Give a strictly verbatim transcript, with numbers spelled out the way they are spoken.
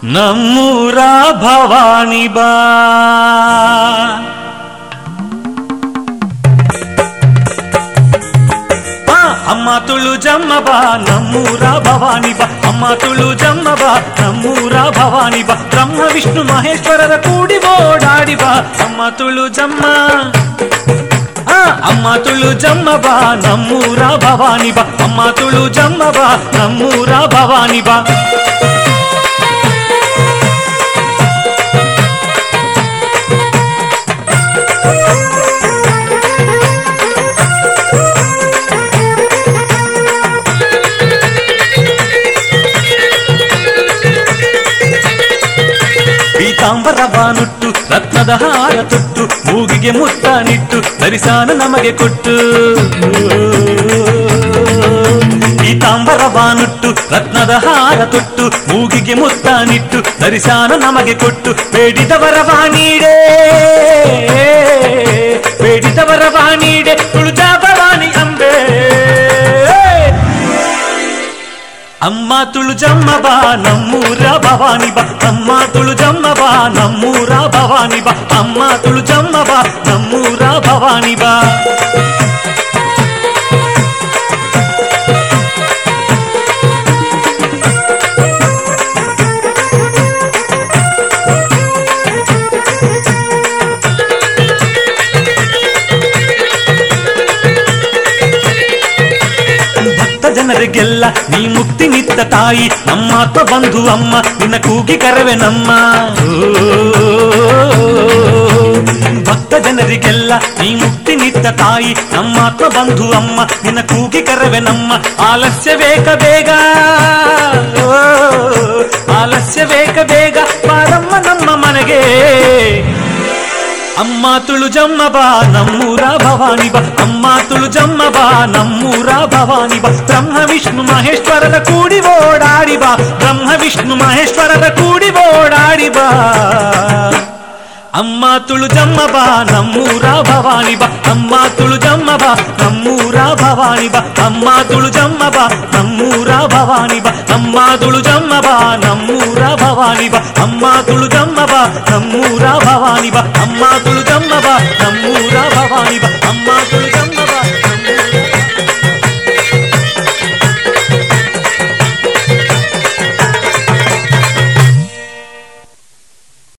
ನಮ್ಮೂರ ಭವಾನಿ ಬಾ ಅಮ್ಮ ತುಳು ಜಮ್ಮ ಬಾ ನಮ್ಮೂರ ಭವಾನಿ ಬಾ ಅಮ್ಮ ತುಳು ಜಮ್ಮ ಬಾ ನಮ್ಮೂರ ಭವಾನಿ ಬಾ ಬ್ರಹ್ಮ ವಿಷ್ಣು ಮಹೇಶ್ವರರ ಕೂಡಿ ಓಡಾಡಿ ಬಾ ಅಮ್ಮ ತುಳು ಜಮ್ಮ ಅಮ್ಮ ತುಳು ಜಮ್ಮ ಬಾ ನಮ್ಮೂರ ಭವಾನಿ ಬಾ ಅಮ್ಮ ತುಳು ಜಮ್ಮ ಬಾ ನಮ್ಮೂರ ಭವಾನಿ ಬಾ ಪೀತಾಂಬರವಾನುಟ್ಟು ರತ್ನದ ಹಾರ ತೊಟ್ಟು ಮೂಗಿಗೆ ಮುತ್ತ ನಿಟ್ಟು ಧರಿಸಾನ ನಮಗೆ ಕೊಟ್ಟು ಪೀತಾಂಬರವಾನುಟ್ಟು ರತ್ನದ ಹಾರ ತೊಟ್ಟು ಮೂಗಿಗೆ ಮುತ್ತ ನಿಟ್ಟು ಧರಿಸಾನ ನಮಗೆ ಕೊಟ್ಟು ಬೇಡಿದವರ ವಾಣಿಡೆ ಬೇಡಿದವರ ವಾಣಿಡೆ ತುಳುಜಾ ಭವಾನಿ ಅಂಬೆ ಅಮ್ಮ ತುಳು ಜಮ್ಮ ಬಾ ನಮ್ಮೂರ ಭವಾನಿ ಬಾ ಅಮ್ಮ ತುಳು ಜಮ್ಮ ಬಾ ನಮ್ಮೂರ ಭವಾನಿ ಬಾ ಅಮ್ಮ ತುಳು ಜಮ್ಮ ಬಾ ನಮ್ಮೂರ ಭವಾನಿ ಬಾ ಜನರಿಗೆಲ್ಲ ನೀ ಮುಕ್ತಿ ನಿತ್ತ ತಾಯಿ ನಮ್ಮಾತ್ಮ ಬಂಧು ಅಮ್ಮ ನಿನ್ನ ಕೂಗಿ ಕರವೆ ನಮ್ಮ ಭಕ್ತ ಜನರಿಗೆಲ್ಲ ನೀ ಮುಕ್ತಿ ನಿತ್ತ ತಾಯಿ ನಮ್ಮಾತ್ಮ ಬಂಧು ಅಮ್ಮ ನಿನ್ನ ಕೂಗಿ ಕರವೆ ನಮ್ಮ ಆಲಸ್ಯ ಬೇಕ ಬೇಗ ಆಲಸ್ಯ ಬೇಕ ಬೇಗ ಬಾರಮ್ಮ ನಮ್ಮ ಮನೆಗೆ ಅಮ್ಮ ತುಳು ಜಮ್ಮ ಬಾ ನಮ್ಮೂರ ಭವಾನಿ ಬಾ ಅಮ್ಮ ತುಳು ಜಮ್ಮ ಬಾ ನಮ್ಮೂರ ಭವಾನಿ ಬಾ ಬ್ರಹ್ಮ ವಿಷ್ಣು ಮಹೇಶ್ವರರ ಕೂಡಿ ಓಡಾಡಿ ಬಾ ಬ್ರಹ್ಮ ವಿಷ್ಣು ಮಹೇಶ್ವರರ ಕೂಡಿ ಓಡಾಡಿ ಬಾ ಅಮ್ಮ ತುಳು ಜಮ್ಮ ಬಾ ನಮ್ಮೂರ ಭವಾನಿ ಬಾ ಅಮ್ಮ ತುಳು ಜಮ್ಮ ಬಾ ನಮ್ಮೂರ ಭವಾನಿ ಬಾ ಅಮ್ಮ ತುಳು ಜಮ್ಮ ಬಾ ನಮ್ಮೂರ ಭವಾನಿ ಬಾ ಅಮ್ಮ ತುಳು ಜಮ್ಮ ಬಾ ನಮ್ಮೂರ ಭವಾನಿ ಬಾ ಅಮ್ಮ ತುಳು ಜಮ್ಮ ಬಾ ನಮ್ಮೂರ ಭವಾನಿ ಬಾ ಅಮ್ಮ ತುಳು